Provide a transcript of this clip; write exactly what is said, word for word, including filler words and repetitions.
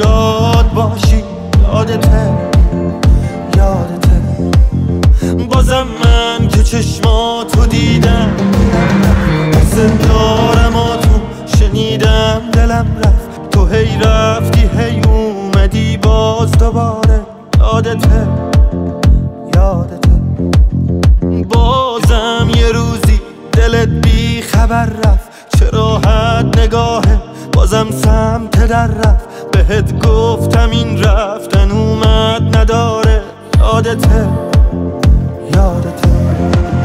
شاد باشی. یادته یادته بازم من که چشماتو دیدم، حس دارم و تو شنیدم دلم رفت. تو هی رفتی هی اومدی باز دوباره. یادته یادته بازم یه روزی دلت بی خبر رفت. چه راحت نگاهه بازم سمت در رفت. بهت گفتم این رفتن اومد نداره. یادته یادته